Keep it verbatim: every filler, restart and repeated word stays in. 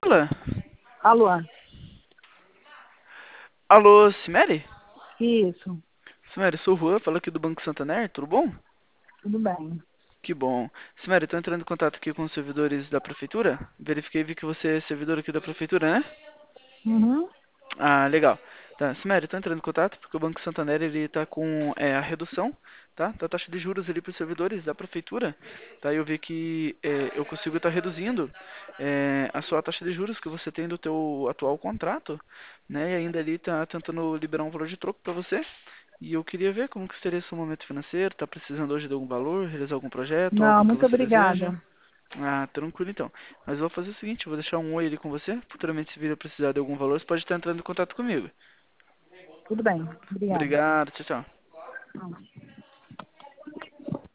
Fala. Alô, Alô, Simere? isso, Simere, sou o Juan, falo aqui do Banco Santander, tudo bom? tudo bem. Que bom. Simere, estou entrando em contato aqui com os servidores da prefeitura. Verifiquei e vi que você é servidor aqui da prefeitura, né? Uhum. Ah, legal. Tá, Simério, tô entrando em contato porque o Banco Santander ele tá com é, a redução, tá, da taxa de juros ali para os servidores da prefeitura, tá? E eu vi que é, eu consigo estar reduzindo é, a sua taxa de juros que você tem do teu atual contrato, né? E ainda ali tá tentando liberar um valor de troco para você. E eu queria ver como que seria seu momento financeiro, tá precisando hoje de algum valor, realizar algum projeto, Não, algo que muito você deseja? obrigada. Ah, tranquilo então. Mas eu vou fazer o seguinte, eu vou deixar um oi ali com você. Futuramente, se vir a precisar de algum valor, você pode estar entrando em contato comigo. Tudo bem, obrigada. Obrigado, tchau, tchau. Hum.